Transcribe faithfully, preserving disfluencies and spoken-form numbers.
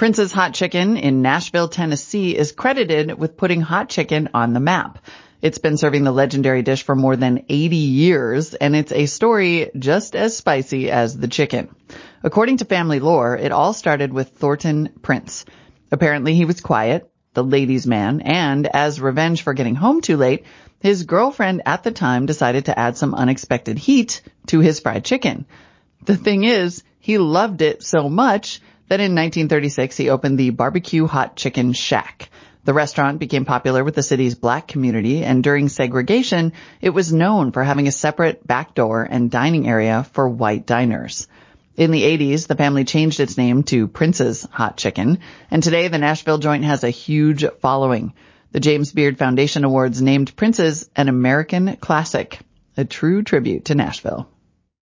Prince's Hot Chicken in Nashville, Tennessee is credited with putting hot chicken on the map. It's been serving the legendary dish for more than eighty years, and it's a story just as spicy as the chicken. According to family lore, it all started with Thornton Prince. Apparently he was quiet, the ladies' man, and as revenge for getting home too late, his girlfriend at the time decided to add some unexpected heat to his fried chicken. The thing is, he loved it so much that in nineteen thirty-six he opened the Barbecue Hot Chicken Shack. The restaurant became popular with the city's black community, and during segregation, it was known for having a separate back door and dining area for white diners. In the eighties, the family changed its name to Prince's Hot Chicken, and today the Nashville joint has a huge following. The James Beard Foundation Awards named Prince's an American classic, a true tribute to Nashville.